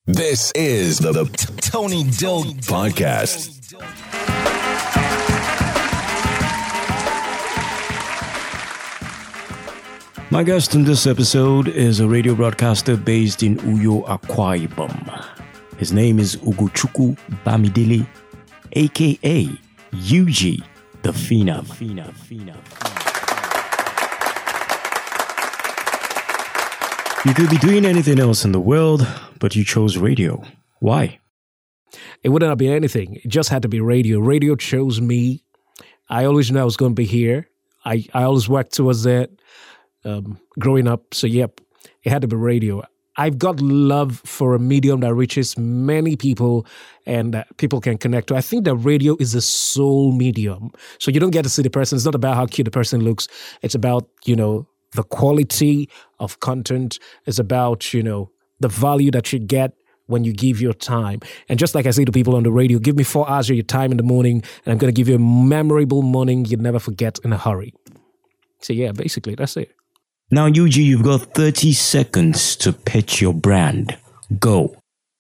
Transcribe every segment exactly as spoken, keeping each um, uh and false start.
This is the, the Tony Doe Podcast. My guest in this episode is a radio broadcaster based in Uyo, Akwa Ibom. His name is Ugochukwu Bamidele, aka U G, the Phenom. Phenom, Phenom. You could be doing anything else in the world, but you chose radio. Why? It wouldn't have been anything. It just had to be radio. Radio chose me. I always knew I was going to be here. I, I always worked towards it um, growing up. So, yep, it had to be radio. I've got love for a medium that reaches many people and that people can connect to. I think that radio is a soul medium. So you don't get to see the person. It's not about how cute the person looks. It's about, you know, the quality of content. Is about, you know, the value that you get when you give your time. And just like I say to people on the radio, give me four hours of your time in the morning and I'm going to give you a memorable morning you'd never forget in a hurry. So yeah, basically, that's it. Now, U G, you've got thirty seconds to pitch your brand. Go.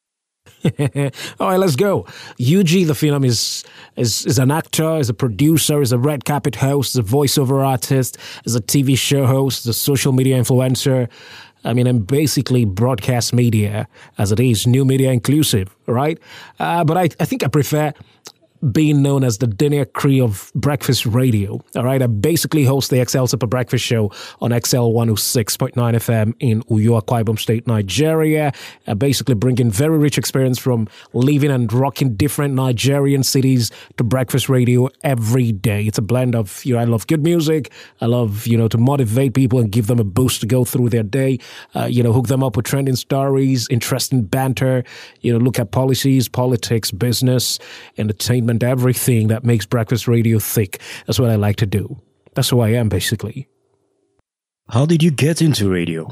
All right, let's go. U G the Phenom is, is is an actor, is a producer, is a red carpet host, is a voiceover artist, is a T V show host, is a social media influencer. I mean, I'm basically broadcast media as it is, new media inclusive, right? Uh, but I, I think I prefer being known as the Daniel Cree of breakfast radio. All right. I basically host the X L Super Breakfast Show on X L one oh six point nine F M in Uyo, Akwa Ibom State, Nigeria. I basically bring in very rich experience from living and rocking different Nigerian cities to breakfast radio every day. It's a blend of, you know, I love good music. I love, you know, to motivate people and give them a boost to go through their day. Uh, you know, hook them up with trending stories, interesting banter, you know, look at policies, politics, business, entertainment, everything that makes breakfast radio thick. That's what I like to do. That's who I am, basically. How did you get into radio?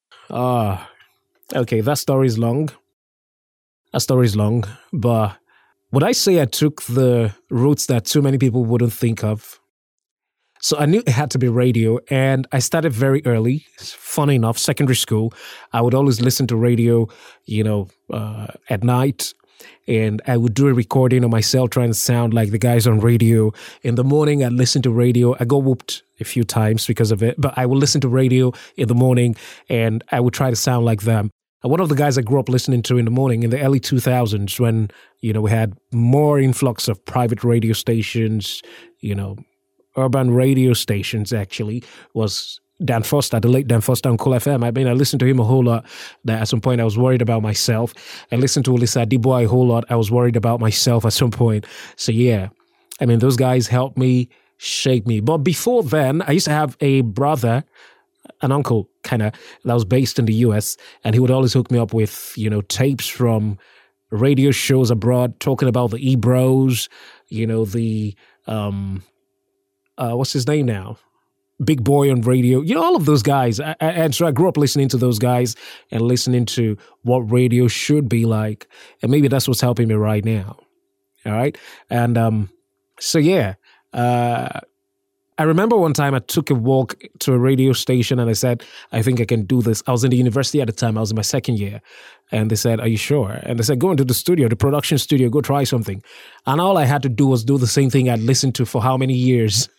Ah, uh, okay, that story is long. That story is long, but would I say I took the routes that too many people wouldn't think of? So I knew it had to be radio, and I started very early. Funny enough, secondary school, I would always listen to radio, you know, uh, at night. And I would do a recording of myself trying to sound like the guys on radio. In the morning, I'd listen to radio. I got whooped a few times because of it, but I would listen to radio in the morning and I would try to sound like them. And one of the guys I grew up listening to in the morning in the early two thousands when, you know, we had more influx of private radio stations, you know, urban radio stations actually, was Dan Foster, the late Dan Foster on Cool F M. I mean, I listened to him a whole lot. That at some point I was worried about myself. I listened to Olisa Adiboy a whole lot. I was worried about myself at some point. So yeah, I mean, those guys helped me, shape me. But before then, I used to have a brother, an uncle kind of, that was based in the U S, and he would always hook me up with, you know, tapes from radio shows abroad talking about the E-Bros, you know, the, um, uh, what's his name now? Big Boy on radio, you know, all of those guys. I, I, and so I grew up listening to those guys and listening to what radio should be like. And maybe that's what's helping me right now. All right. And um, so, yeah, uh, I remember one time I took a walk to a radio station and I said, I think I can do this. I was in the university at the time. I was in my second year. And they said, are you sure? And they said, go into the studio, the production studio, go try something. And all I had to do was do the same thing I'd listened to for how many years?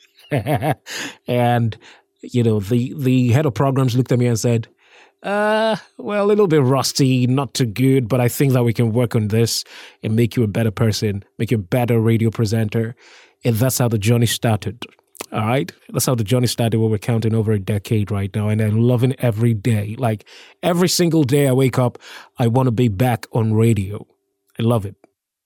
And, you know, the, the head of programs looked at me and said, uh, well, a little bit rusty, not too good, but I think that we can work on this and make you a better person, make you a better radio presenter. And that's how the journey started. All right. That's how the journey started. Where we're counting over a decade right now. And I'm loving every day. Like every single day I wake up, I want to be back on radio. I love it.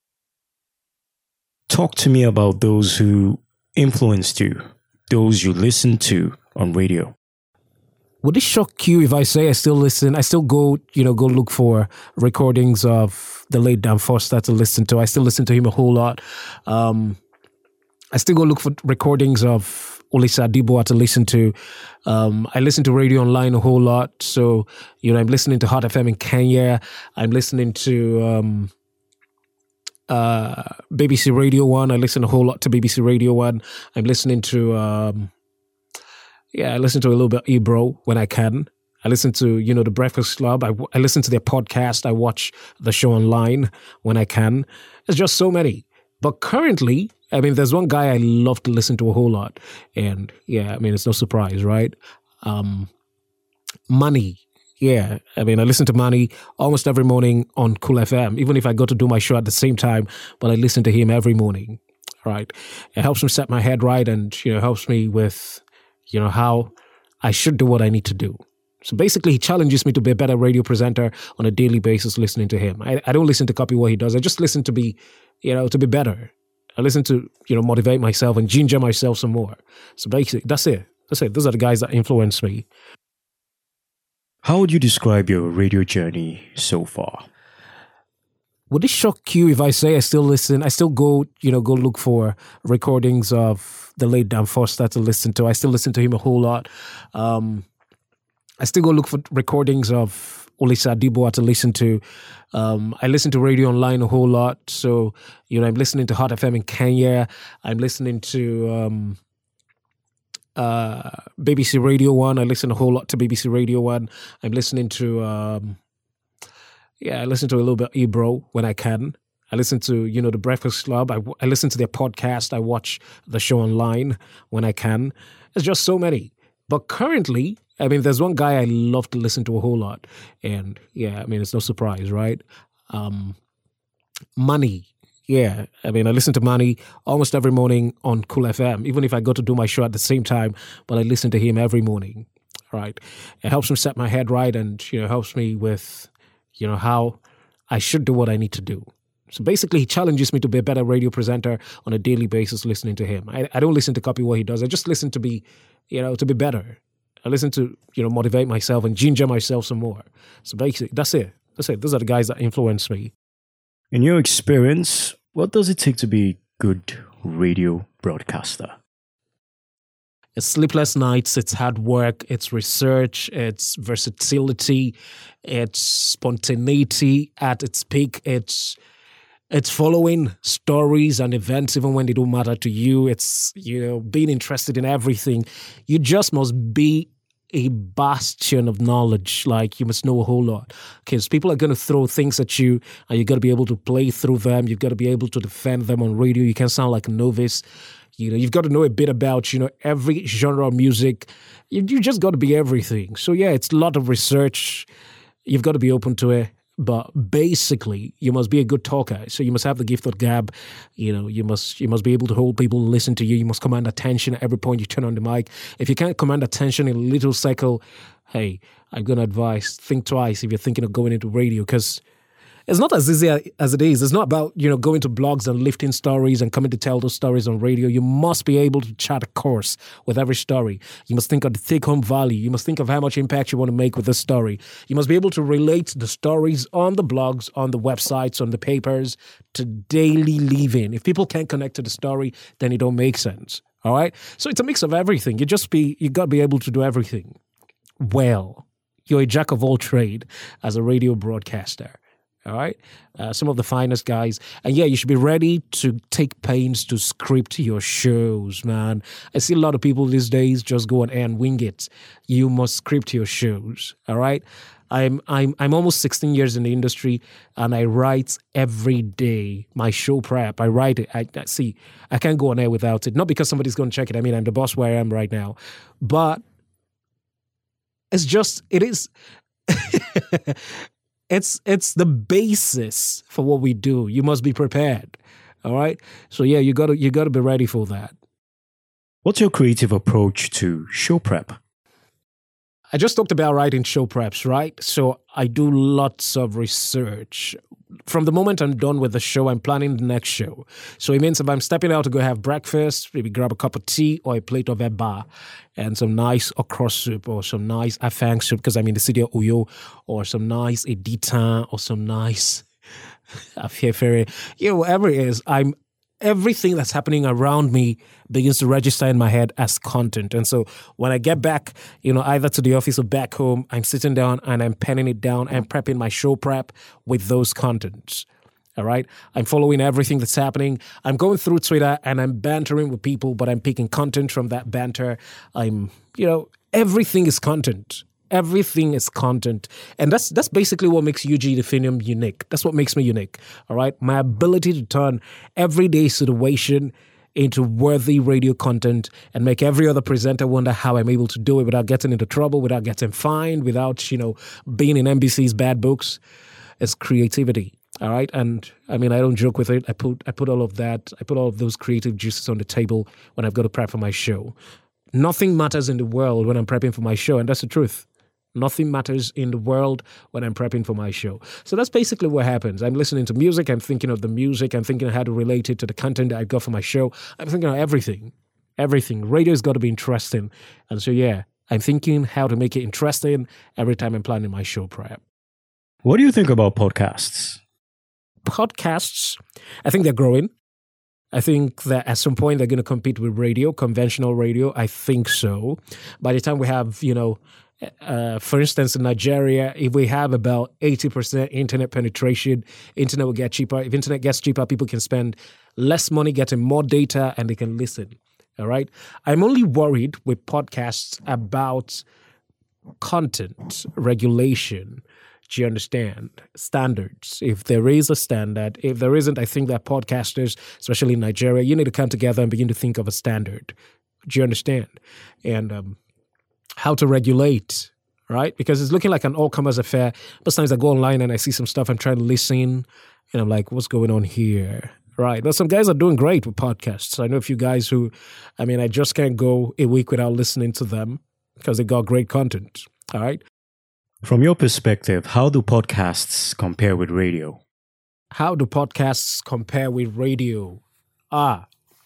Talk to me about those who influenced you, those you listen to on radio. Would it shock you if I say I still listen? I still go, you know, go look for recordings of the late Dan Foster to listen to. I still listen to him a whole lot. Um, I still go look for recordings of Olisa Adiboy to listen to. Um, I listen to radio online a whole lot. So, you know, I'm listening to Hot F M in Kenya. I'm listening to um, uh, B B C Radio One. I listen a whole lot to B B C Radio One. I'm listening to, um, yeah, I listen to a little bit Ebro when I can. I listen to, you know, The Breakfast Club. I, I listen to their podcast. I watch the show online when I can. There's just so many. But currently, I mean, there's one guy I love to listen to a whole lot. And yeah, I mean, it's no surprise, right? Um, Money. Yeah, I mean, I listen to Money almost every morning on Cool F M, even if I go to do my show at the same time, but I listen to him every morning, right? It helps me set my head right and, you know, helps me with, you know, how I should do what I need to do. So basically, he challenges me to be a better radio presenter on a daily basis listening to him. I, I don't listen to copy what he does. I just listen to be, you know, to be better. I listen to, you know, motivate myself and ginger myself some more. So basically, that's it. That's it. Those are the guys that influence me. How would you describe your radio journey so far? Would it shock you if I say I still listen? I still go, you know, go look for recordings of the late Dan Foster to listen to. I still listen to him a whole lot. Um, I still go look for recordings of Olisa Adiboa to listen to. Um, I listen to radio online a whole lot. So, you know, I'm listening to Hot F M in Kenya. I'm listening to um, uh, B B C Radio one. I listen a whole lot to B B C Radio one. I'm listening to, um, yeah, I listen to a little bit of Ebro when I can. I listen to, you know, The Breakfast Club. I, I listen to their podcast. I watch the show online when I can. There's just so many. But currently, I mean, there's one guy I love to listen to a whole lot. And yeah, I mean, it's no surprise, right? Um, Money. Yeah, I mean, I listen to Money almost every morning on Cool F M, even if I go to do my show at the same time, but I listen to him every morning, right? It helps me set my head right and, you know, helps me with, you know, how I should do what I need to do. So basically, he challenges me to be a better radio presenter on a daily basis listening to him. I, I don't listen to copy what he does. I just listen to be, you know, to be better. I listen to, you know, motivate myself and ginger myself some more. So basically, that's it. That's it. Those are the guys that influence me. In your experience, what does it take to be a good radio broadcaster? It's sleepless nights, it's hard work, it's research, it's versatility, it's spontaneity at its peak, it's it's following stories and events even when they don't matter to you. It's, you know, being interested in everything. You just must be a bastion of knowledge. Like, you must know a whole lot, because people are going to throw things at you and you got to be able to play through them. You've got to be able to defend them on radio. You can't sound like a novice. You know, you've got to know a bit about, you know, every genre of music. You, you just got to be everything. So yeah, it's a lot of research. You've got to be open to it. But basically, you must be a good talker. So you must have the gift of gab. You know, you must you must be able to hold people, listen to you. You must command attention at every point you turn on the mic. If you can't command attention in a little cycle, hey, I'm going to advise, think twice if you're thinking of going into radio, because it's not as easy as it is. It's not about, you know, going to blogs and lifting stories and coming to tell those stories on radio. You must be able to chart a course with every story. You must think of the take-home value. You must think of how much impact you want to make with this story. You must be able to relate the stories on the blogs, on the websites, on the papers to daily living. If people can't connect to the story, then it don't make sense. All right? So it's a mix of everything. You just be, you got to be able to do everything well. You're a jack of all trade as a radio broadcaster. All right. Uh, some of the finest guys. And yeah, you should be ready to take pains to script your shows, man. I see a lot of people these days just go on air and wing it. You must script your shows. All right. I'm I'm I'm almost sixteen years in the industry, and I write every day. My show prep, I write it. I, I see. I can't go on air without it. Not because somebody's going to check it. I mean, I'm the boss where I am right now, but it's just it is. It's it's the basis for what we do. You must be prepared. All right? So yeah, you gotta you gotta be ready for that. What's your creative approach to show prep? I just talked about writing show preps, right? So I do lots of research. From the moment I'm done with the show, I'm planning the next show. So it means if I'm stepping out to go have breakfast, maybe grab a cup of tea or a plate of eba and some nice okra soup or some nice afang soup, because I'm in the city of Uyo, or some nice editan or some nice afiefere, you know, whatever it is, I'm everything that's happening around me begins to register in my head as content. And so when I get back, you know, either to the office or back home, I'm sitting down and I'm penning it down and prepping my show prep with those contents. All right. I'm following everything that's happening. I'm going through Twitter and I'm bantering with people, but I'm picking content from that banter. I'm, you know, everything is content. Everything is content. And that's that's basically what makes U G Definium unique. That's what makes me unique, all right? My ability to turn everyday situation into worthy radio content and make every other presenter wonder how I'm able to do it without getting into trouble, without getting fined, without, you know, being in N B C's bad books. It's creativity, all right? And, I mean, I don't joke with it. I put I put all of that, I put all of those creative juices on the table when I've got to prep for my show. Nothing matters in the world when I'm prepping for my show, and that's the truth. Nothing matters in the world when I'm prepping for my show. So that's basically what happens. I'm listening to music. I'm thinking of the music. I'm thinking of how to relate it to the content that I've got for my show. I'm thinking of everything. Everything. Radio's got to be interesting. And so, yeah, I'm thinking how to make it interesting every time I'm planning my show prep. What do you think about podcasts? Podcasts, I think they're growing. I think that at some point they're going to compete with radio, conventional radio. I think so. By the time we have, you know, uh, for instance, in Nigeria, if we have about eighty percent internet penetration, internet will get cheaper. If internet gets cheaper, people can spend less money getting more data and they can listen. All right. I'm only worried with podcasts about content regulation. Do you understand? Standards. If there is a standard, if there isn't, I think that podcasters, especially in Nigeria, you need to come together and begin to think of a standard. Do you understand? And um, how to regulate, right? Because it's looking like an all-comers affair. Most times I go online and I see some stuff, I'm trying to listen, and I'm like, what's going on here? Right. But some guys are doing great with podcasts. I know a few guys who, I mean, I just can't go a week without listening to them because they got great content. All right. From your perspective, how do podcasts compare with radio? How do podcasts compare with radio? Ah,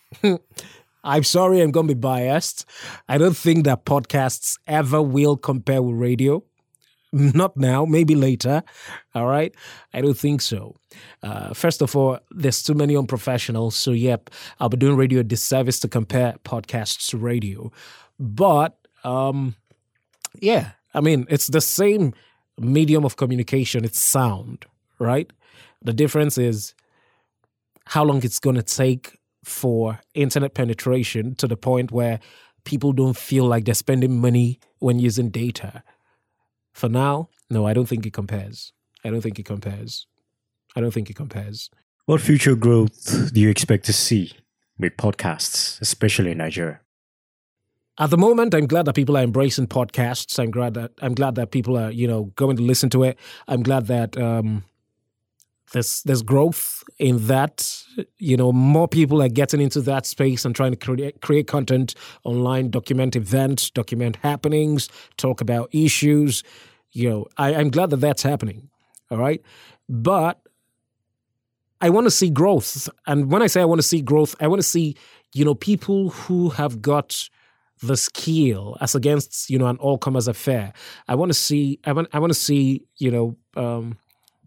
I'm sorry, I'm going to be biased. I don't think that podcasts ever will compare with radio. Not now, maybe later. All right? I don't think so. Uh, first of all, there's too many unprofessionals. So, yep, I'll be doing radio a disservice to compare podcasts to radio. But, um, yeah. I mean, it's the same medium of communication. It's sound, right? The difference is how long it's going to take for internet penetration to the point where people don't feel like they're spending money when using data. For now, no, I don't think it compares. I don't think it compares. I don't think it compares. What future growth do you expect to see with podcasts, especially in Nigeria? At the moment, I'm glad that people are embracing podcasts. I'm glad that I'm glad that people are, you know, going to listen to it. I'm glad that um, there's there's growth in that. You know, more people are getting into that space and trying to create create content online, document events, document happenings, talk about issues. You know, I, I'm glad that that's happening. All right, but I want to see growth. And when I say I want to see growth, I want to see, you know, people who have got the skill as against, you know, an all-comers affair. I want to see, I want, I want to see, you know, um,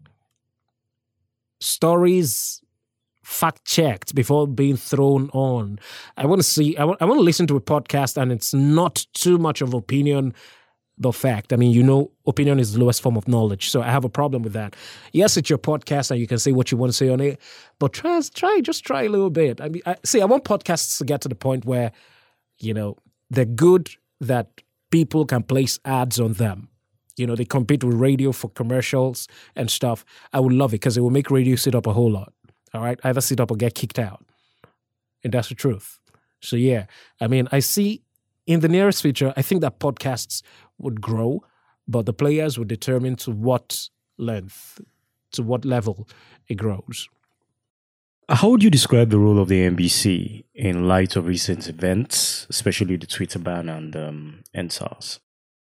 stories fact-checked before being thrown on. I want to see, I want, I want to listen to a podcast and it's not too much of opinion, but fact. I mean, you know, opinion is the lowest form of knowledge. So I have a problem with that. Yes, it's your podcast and you can say what you want to say on it, but try, try, just try a little bit. I mean, I, see, I want podcasts to get to the point where, you know, they're good that people can place ads on them. You know, they compete with radio for commercials and stuff. I would love it because it will make radio sit up a whole lot. All right? Either sit up or get kicked out. And that's the truth. So, yeah. I mean, I see in the nearest future, I think that podcasts would grow, but the players would determine to what length, to what level it grows. How would you describe the role of the N B C in light of recent events, especially the Twitter ban and um, N S A R S?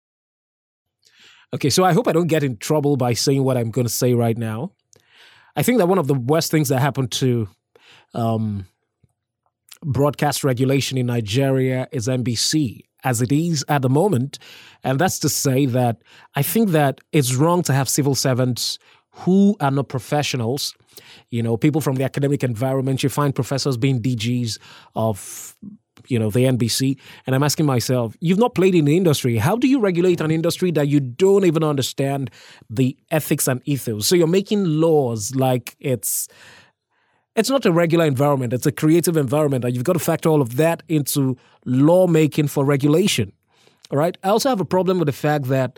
Okay, so I hope I don't get in trouble by saying what I'm going to say right now. I think that one of the worst things that happened to um, broadcast regulation in Nigeria is N B C, as it is at the moment. And that's to say that I think that it's wrong to have civil servants who are not professionals. You know, people from the academic environment, you find professors being D Gs of, you know, the N B C. And I'm asking myself, you've not played in the industry. How do you regulate an industry that you don't even understand the ethics and ethos? So you're making laws like it's it's not a regular environment. It's a creative environment. And you've got to factor all of that into lawmaking for regulation. All right. I also have a problem with the fact that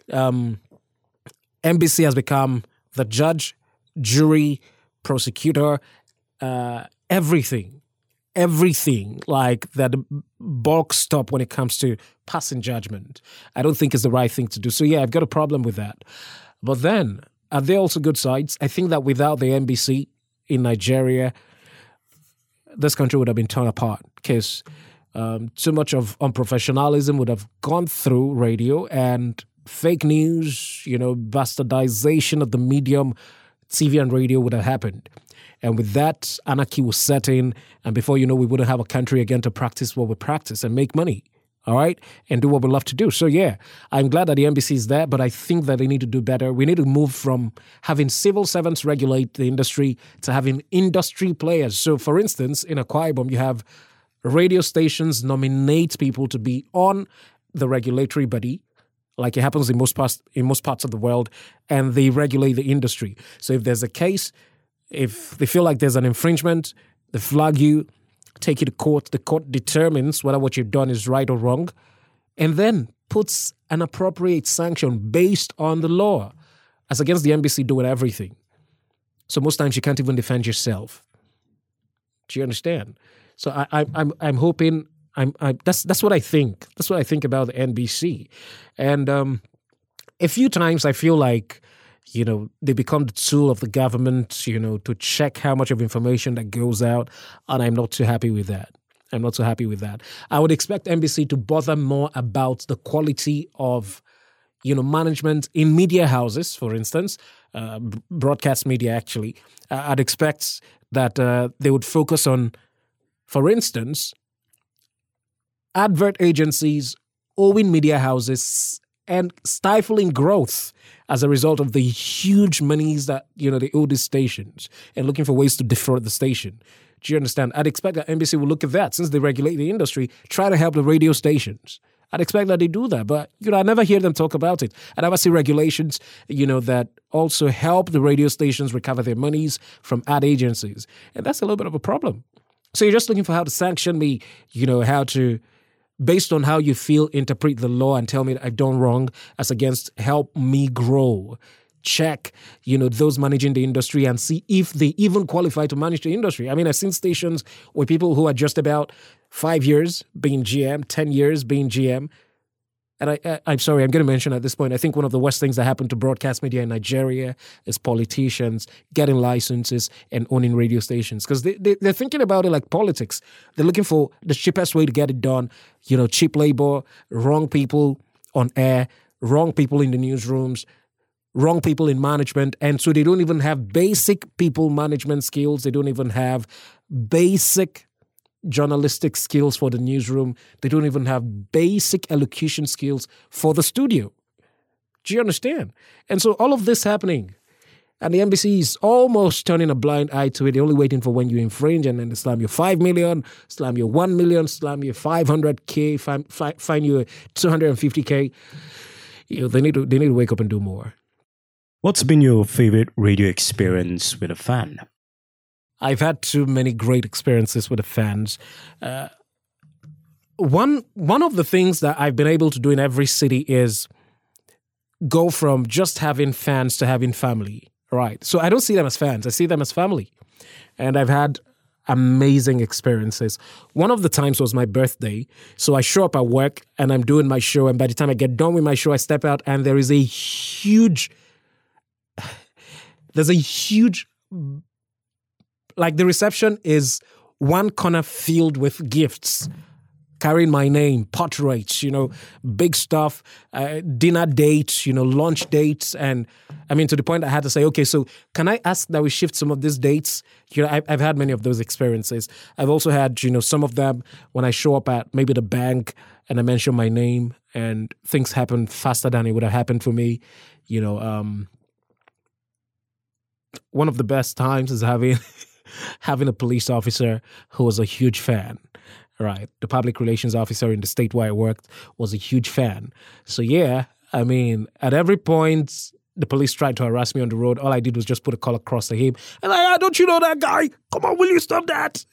Um, N B C has become the judge, jury, prosecutor, uh, everything. Everything, like that bulk stop when it comes to passing judgment. I don't think is the right thing to do. So yeah, I've got a problem with that. But then, are there also good sides? I think that without the N B C in Nigeria, this country would have been torn apart because um, too much of unprofessionalism would have gone through radio, and fake news, you know, bastardization of the medium, T V and radio would have happened. And with that, anarchy will set in. And before you know, we wouldn't have a country again to practice what we practice and make money, all right, and do what we love to do. So, yeah, I'm glad that the N B C is there, but I think that they need to do better. We need to move from having civil servants regulate the industry to having industry players. So, for instance, in Akwa Ibom, you have radio stations nominate people to be on the regulatory body, like it happens in most parts, in most parts of the world, and they regulate the industry. So if there's a case, if they feel like there's an infringement, they flag you, take you to court. The court determines whether what you've done is right or wrong, and then puts an appropriate sanction based on the law, as against the N B C doing everything. So most times you can't even defend yourself. Do you understand? So I, I, I'm I'm hoping I'm I, that's that's what I think. That's what I think about the N B C, and um, a few times I feel like, you know, they become the tool of the government, you know, to check how much of information that goes out. And I'm not too happy with that. I'm not too happy with that. I would expect N B C to bother more about the quality of, you know, management in media houses, for instance, uh, broadcast media, actually. Uh, I'd expect that uh, they would focus on, for instance, advert agencies owing media houses and stifling growth as a result of the huge monies that, you know, they owe these stations, and looking for ways to defraud the station. Do you understand? I'd expect that N B C will look at that, since they regulate the industry, try to help the radio stations. I'd expect that they do that, but, you know, I never hear them talk about it. I never see regulations, you know, that also help the radio stations recover their monies from ad agencies. And that's a little bit of a problem. So you're just looking for how to sanction me, you know, how to, based on how you feel, interpret the law and tell me that I've done wrong, as against help me grow. Check, you know, those managing the industry and see if they even qualify to manage the industry. I mean, I've seen stations where people who are just about five years being G M, ten years being G M. And I, I, I'm sorry, I'm going to mention at this point, I think one of the worst things that happened to broadcast media in Nigeria is politicians getting licenses and owning radio stations, because they, they, they're thinking about it like politics. They're looking for the cheapest way to get it done. You know, cheap labor, wrong people on air, wrong people in the newsrooms, wrong people in management. And so they don't even have basic people management skills. They don't even have basic journalistic skills for the newsroom. They don't even have basic elocution skills for the studio. Do you understand? And so all of this happening, and the N B C is almost turning a blind eye to it. They're only waiting for when you infringe, and then they slam you five million, slam you one million, slam you five hundred K, fine, fine you two hundred fifty K. You know, they need to, they need to wake up and do more. What's been your favorite radio experience with a fan? I've had too many great experiences with the fans. Uh, one one of the things that I've been able to do in every city is go from just having fans to having family, right? So I don't see them as fans. I see them as family. And I've had amazing experiences. One of the times was my birthday. So I show up at work and I'm doing my show. And by the time I get done with my show, I step out and there is a huge, there's a huge, like the reception is one corner filled with gifts, carrying my name, portraits, you know, big stuff, uh, dinner dates, you know, lunch dates. And I mean, to the point I had to say, okay, so can I ask that we shift some of these dates? You know, I've, I've had many of those experiences. I've also had, you know, some of them when I show up at maybe the bank and I mention my name and things happen faster than it would have happened for me. You know, um, one of the best times is having... having a police officer who was a huge fan, right? The public relations officer in the state where I worked was a huge fan. So yeah, I mean, at every point the police tried to harass me on the road, all I did was just put a collar across to him. And like, ah, don't you know that guy? Come on, will you stop that?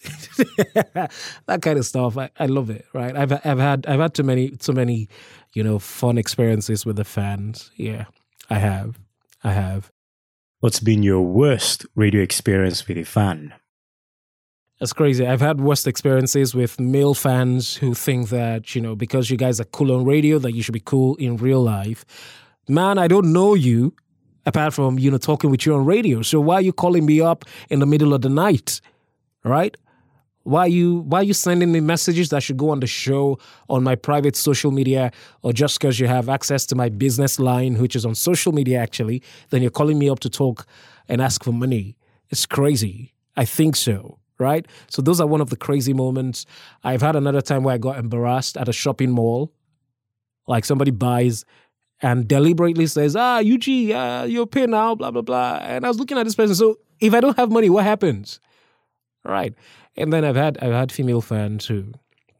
That kind of stuff. I, I love it, right? I've I've had I've had too many too many, you know, fun experiences with the fans. Yeah, I have. I have. What's been your worst radio experience with a fan? That's crazy. I've had worst experiences with male fans who think that, you know, because you guys are cool on radio, that you should be cool in real life. Man, I don't know you apart from, you know, talking with you on radio. So why are you calling me up in the middle of the night? Right? Why are you why are you sending me messages that should go on the show on my private social media, or just because you have access to my business line, which is on social media actually, then you're calling me up to talk and ask for money? It's crazy. I think so. Right? So those are one of the crazy moments. I've had another time where I got embarrassed at a shopping mall. Like somebody buys and deliberately says, ah, U G, uh, you're paying now, blah, blah, blah. And I was looking at this person. So if I don't have money, what happens? Right. And then I've had I've had female fans who,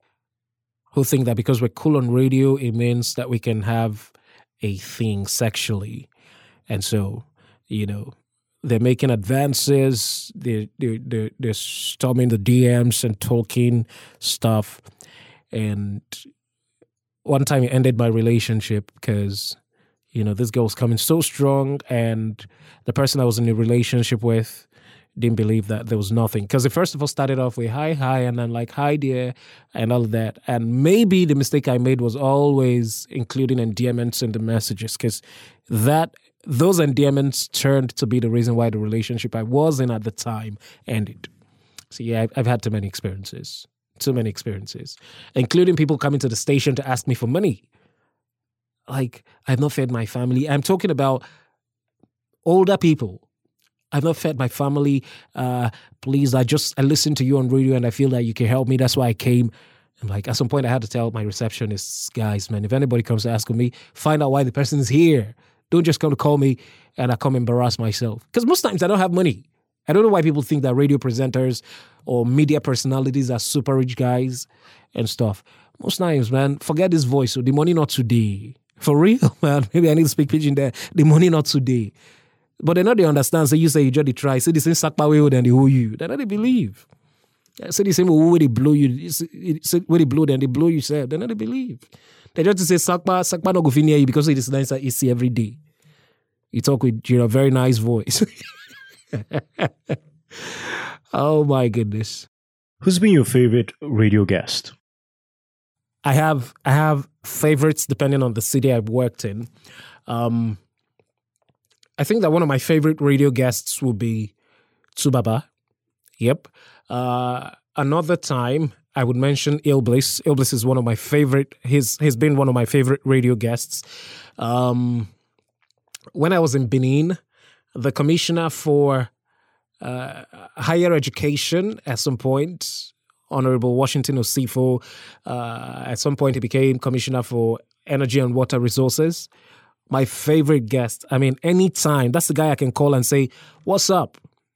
who think that because we're cool on radio, it means that we can have a thing sexually. And so, you know, they're making advances, they're, they're, they're, they're storming the D Ms and talking stuff. And one time it ended my relationship because, you know, this girl was coming so strong, and the person I was in a relationship with didn't believe that there was nothing. Because it first of all started off with hi, hi, and then like, hi, dear, and all of that. And maybe the mistake I made was always including endearments in the messages, because that those endearments turned to be the reason why the relationship I was in at the time ended. So yeah, I've, I've had too many experiences, too many experiences, including people coming to the station to ask me for money. Like, I've not fed my family. I'm talking about older people. I've not fed my family. Uh, please, I just, I listened to you on radio and I feel that you can help me. That's why I came. And like, at some point I had to tell my receptionists, guys, man, if anybody comes to ask me, find out why the person is here. Don't just come to call me and I come embarrass myself. Because most times I don't have money. I don't know why people think that radio presenters or media personalities are super rich guys and stuff. Most times, man, forget this voice. So the money not today. For real, man. Maybe I need to speak pidgin there. The money not today. But they know they understand. So you say you just try. Say the same sakpa way than they who you. They know they believe. Say the same way they blow you. Say where they blow, then they blow you. Say they know they believe. They just say sakpa, sakpa no go fin near you because it is nice and easy every day. You talk with, you know, very nice voice. Oh my goodness. Who's been your favorite radio guest? I have I have favorites depending on the city I've worked in. Um, I think that one of my favorite radio guests will be Tsubaba. Yep. Uh, another time I would mention Ilbliss. Ilbliss is one of my favorite. He's he's been one of my favorite radio guests. Um, when I was in Benin, the commissioner for uh, higher education at some point, Honorable Washington Osifo, uh, at some point he became commissioner for energy and water resources. My favorite guest. I mean, anytime, that's the guy I can call and say, what's up?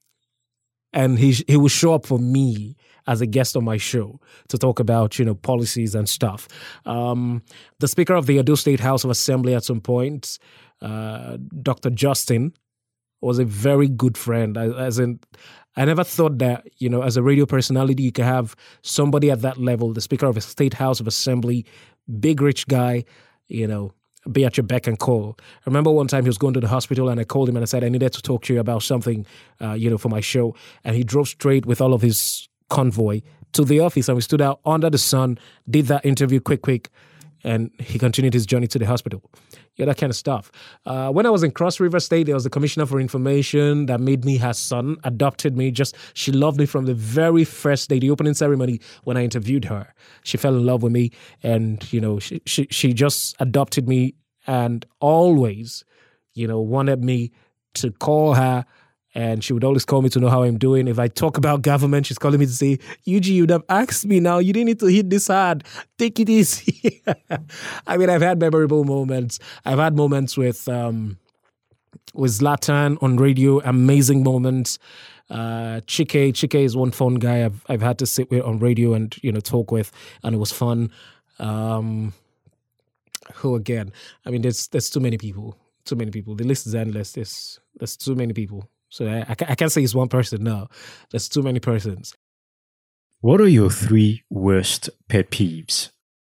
And he he will show up for me as a guest on my show to talk about, you know, policies and stuff. Um, the Speaker of the Edo State House of Assembly at some point, uh, Doctor Justin, was a very good friend. I, as in, I never thought that, you know, as a radio personality, you could have somebody at that level, the Speaker of a State House of Assembly, big rich guy, you know, be at your beck and call. I remember one time he was going to the hospital and I called him and I said, I needed to talk to you about something, uh, you know, for my show. And he drove straight with all of his convoy to the office and we stood out under the sun, did that interview quick, quick, and he continued his journey to the hospital. Yeah, that kind of stuff. Uh, when I was in Cross River State, there was a commissioner for information that made me her son, adopted me. Just she loved me from the very first day, the opening ceremony when I interviewed her. She fell in love with me, and you know, she she, she just adopted me, and always, you know, wanted me to call her. And she would always call me to know how I'm doing. If I talk about government, she's calling me to say, U G, you'd have asked me now. You didn't need to hit this hard. Take it easy. I mean, I've had memorable moments. I've had moments with um, with Zlatan on radio, amazing moments. Uh, Chike, Chike is one fun guy I've I've had to sit with on radio and, you know, talk with, and it was fun. Um, who again? I mean, there's there's too many people. too many people. The list is endless. There's, there's too many people. So I, I, I can't say it's one person. No, there's too many persons. What are your three worst pet peeves?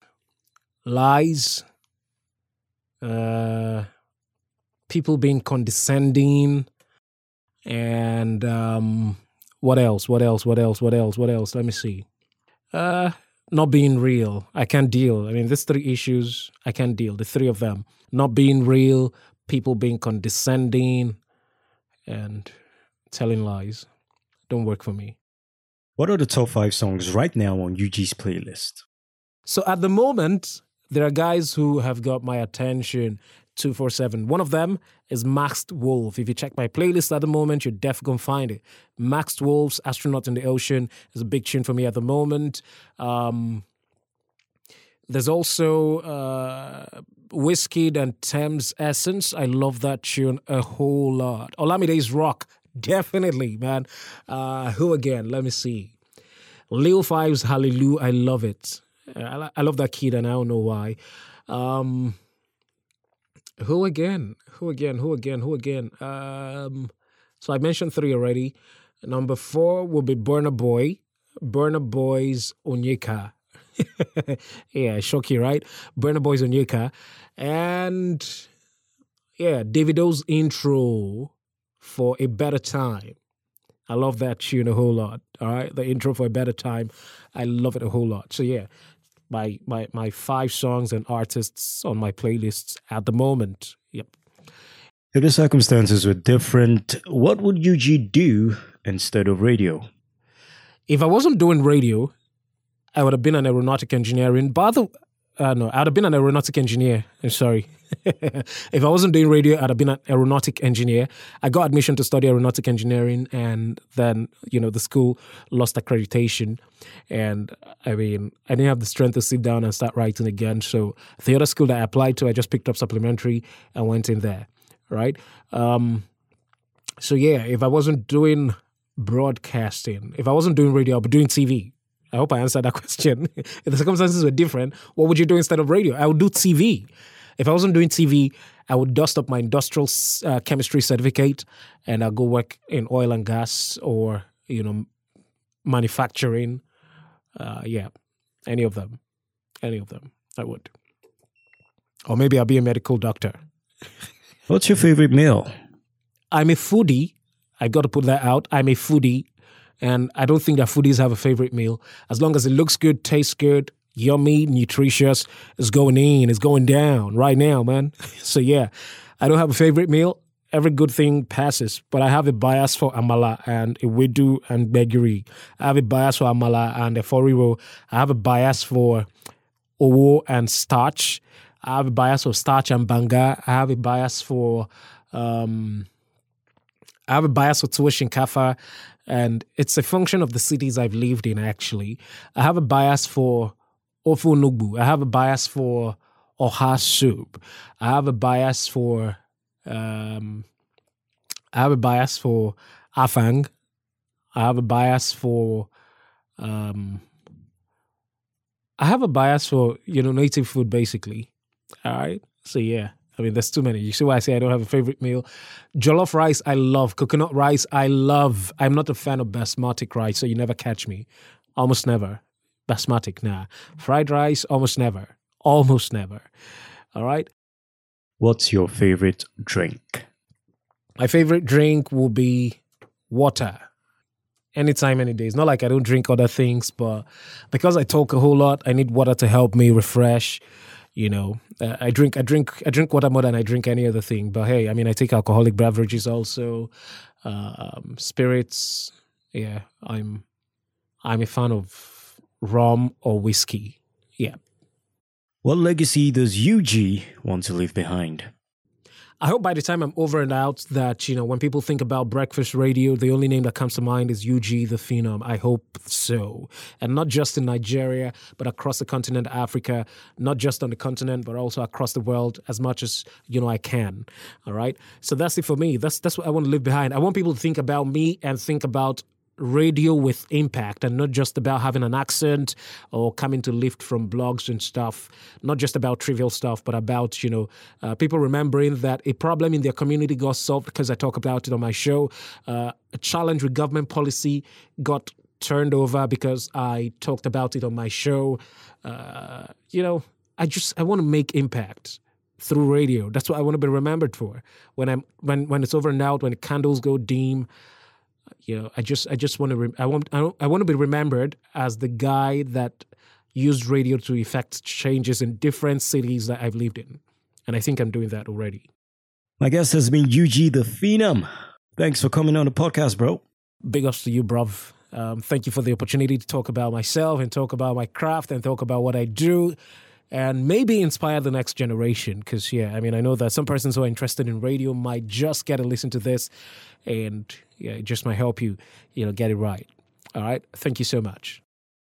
Lies. Uh, people being condescending. And um, what else? What else? What else? What else? What else? Let me see. Uh, not being real. I can't deal. I mean, these three issues, I can't deal. The three of them. Not being real, people being condescending, and telling lies. Don't work for me. What are the top five songs right now on U G's playlist? So at the moment, there are guys who have got my attention two forty-seven. One of them is Maxed Wolf. If you check my playlist at the moment, you're definitely going to find it. Maxed Wolf's Astronaut in the Ocean is a big tune for me at the moment. Um, there's also uh, Wizkid and Thames Essence. I love that tune a whole lot. Olamide's Rock. Definitely, man. Uh, who again? Let me see. Lil Five's Hallelujah. I love it. I, I love that kid and I don't know why. Um... Who again? Who again? Who again? Who again? Um, so I mentioned three already. Number four will be Burna Boy. Burna Boy's Onyeka. Yeah, shock you, right? Burna Boy's Onyeka. And yeah, Davido's intro for A Better Time. I love that tune a whole lot. All right, the intro for A Better Time. I love it a whole lot. So yeah. My, my my five songs and artists on my playlists at the moment. Yep. If the circumstances were different, what would U G do instead of radio? If I wasn't doing radio, I would have been an aeronautic engineer. In, by the uh, no, I'd have been an aeronautic engineer. I'm sorry. If I wasn't doing radio, I'd have been an aeronautic engineer. I got admission to study aeronautic engineering, and then, you know, the school lost accreditation. And I mean, I didn't have the strength to sit down and start writing again. So the other school that I applied to, I just picked up supplementary and went in there, right? Um, so yeah, if I wasn't doing broadcasting, if I wasn't doing radio, I'd be doing T V. I hope I answered that question. If the circumstances were different, what would you do instead of radio? I would do T V. If I wasn't doing T V, I would dust up my industrial uh, chemistry certificate and I'll go work in oil and gas or, you know, manufacturing. Uh, yeah, any of them. Any of them, I would. Or maybe I'll be a medical doctor. What's your favorite meal? I'm a foodie. I got to put that out. I'm a foodie. And I don't think that foodies have a favorite meal. As long as it looks good, tastes good, yummy, nutritious, it's going in, it's going down right now, man. So yeah, I don't have a favorite meal. Every good thing passes, but I have a bias for amala and ewedu and gbegiri. I have a bias for amala and eforiwo. I have a bias for owo and starch. I have a bias for starch and banga. I have a bias for um, I have a bias for tuwo shinkafa, and it's a function of the cities I've lived in, actually. I have a bias for ofu nugbu. I have a bias for oha soup. I have a bias for, um, I have a bias for afang. I have a bias for, um, I have a bias for, you know, native food, basically. All right? So, yeah. I mean, there's too many. You see why I say I don't have a favorite meal? Jollof rice, I love. Coconut rice, I love. I'm not a fan of basmati rice, so you never catch me. Almost never. Basmati, nah. Fried rice, almost never. Almost never. All right? What's your favorite drink? My favorite drink will be water. Anytime, any days. Not like I don't drink other things, but because I talk a whole lot, I need water to help me refresh. You know, uh, I drink, I drink, I drink water more than I drink any other thing. But hey, I mean, I take alcoholic beverages also, um, spirits. Yeah, I'm, I'm a fan of rum or whiskey. Yeah. What legacy does U G want to leave behind? I hope by the time I'm over and out that, you know, when people think about breakfast radio, the only name that comes to mind is U G the Phenom. I hope so. And not just in Nigeria, but across the continent of Africa, not just on the continent, but also across the world as much as, you know, I can. All right. So that's it for me. That's, that's what I want to leave behind. I want people to think about me and think about radio with impact and not just about having an accent or coming to lift from blogs and stuff, not just about trivial stuff, but about, you know, uh, people remembering that a problem in their community got solved because I talk about it on my show. Uh, a challenge with government policy got turned over because I talked about it on my show. Uh, you know, I just, I want to make impact through radio. That's what I want to be remembered for. When I'm, when, when it's over and out, when the candles go dim, you know, I just, I just want to, re- I want, I, I want to be remembered as the guy that used radio to effect changes in different cities that I've lived in. And I think I'm doing that already. My guest has been U G the Phenom. Thanks for coming on the podcast, bro. Big ups to you, bruv. Um, thank you for the opportunity to talk about myself and talk about my craft and talk about what I do and maybe inspire the next generation. Because, yeah, I mean, I know that some persons who are interested in radio might just get to listen to this and yeah, it just might help you, you know, get it right. All right. Thank you so much.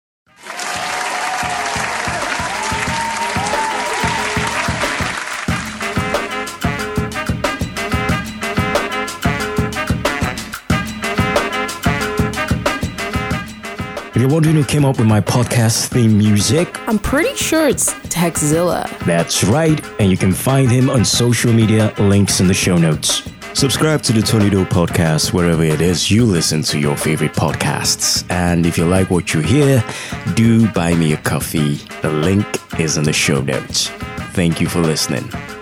If you're wondering who came up with my podcast theme music, I'm pretty sure it's Techzilla. That's right, and you can find him on social media, links in the show notes. Subscribe to the Tony Doe Podcast wherever it is you listen to your favorite podcasts. And if you like what you hear, do buy me a coffee. The link is in the show notes. Thank you for listening.